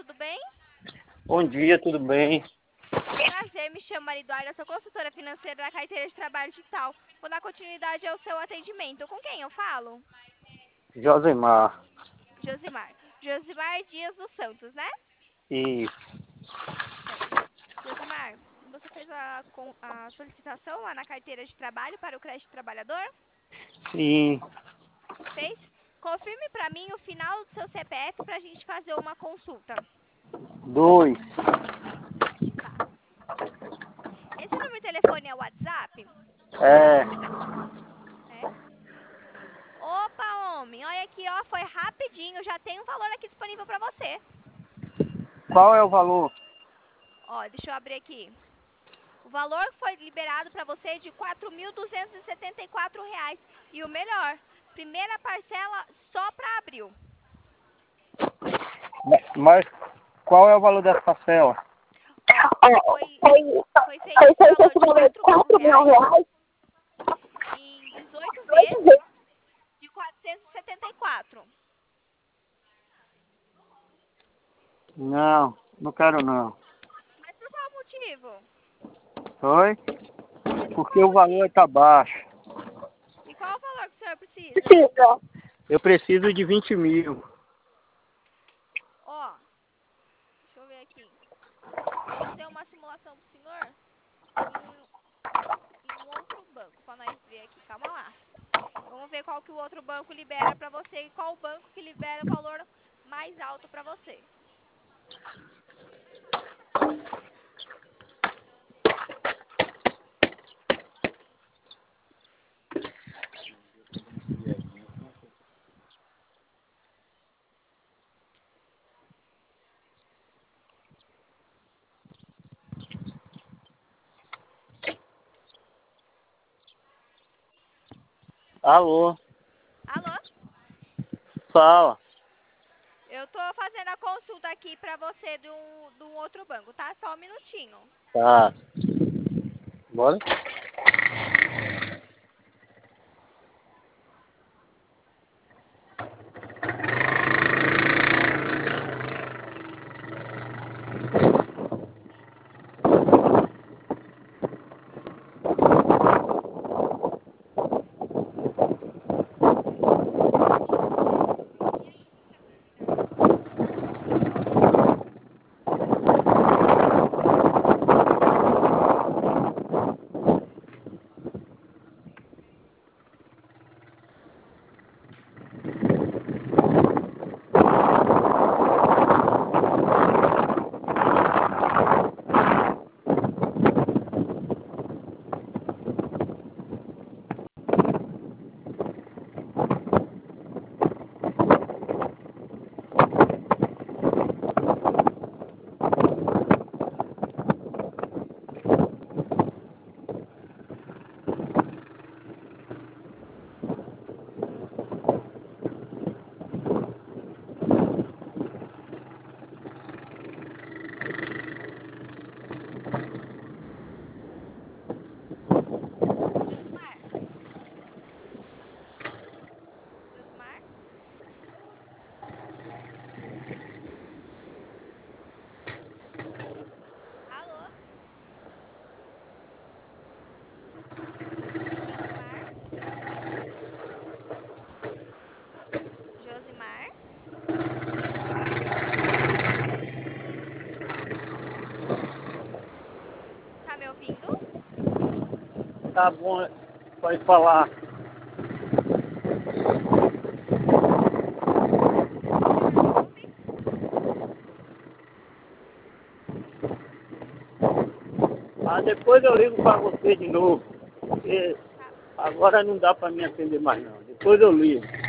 tudo bem? Bom dia, tudo bem? Prazer, me chamo Mariduarda, sou consultora financeira da carteira de trabalho digital. Vou dar continuidade ao seu atendimento. Com quem eu falo? Josemar. Josimar. Josimar Dias dos Santos, né? Isso. Certo. Josimar, você fez a solicitação lá na carteira de trabalho para o crédito trabalhador? Sim. Fez? Confirme para mim o final do seu CPF para a gente fazer uma consulta. 2. Tá. Esse número de telefone é o WhatsApp? É. É. Opa, homem, olha aqui, ó, foi rapidinho, já tem um valor aqui disponível para você. Qual é o valor? Ó, deixa eu abrir aqui. O valor que foi liberado para você é de R$ 4.274. E o melhor, primeira parcela só para abril. Mas qual é o valor dessa parcela? Ó, foi feito esse valor de R$ 4.000 em 18 vezes de 474. Não, não quero não. Mas por qual motivo? Oi? Mas por Porque qual o valor motivo? está baixo. E qual o valor que o senhor precisa? Eu preciso de 20 mil. Ó, deixa eu ver aqui. Vou fazer uma simulação pro senhor em um outro banco, para nós ver aqui. Calma lá. Vamos ver qual que o outro banco libera para você e qual o banco que libera o valor mais alto para você. Alô? Alô? Fala. Eu tô fazendo a consulta aqui para você de um outro banco, tá? Só um minutinho. Tá. Bora? Josimar? Josimar? Alô? Josimar? Josimar? Tá me ouvindo? Tá bom, pode falar. O senhor me ouve? Ah, depois eu ligo para você de novo. Porque Tá. agora não dá para me atender mais não. Depois eu ligo.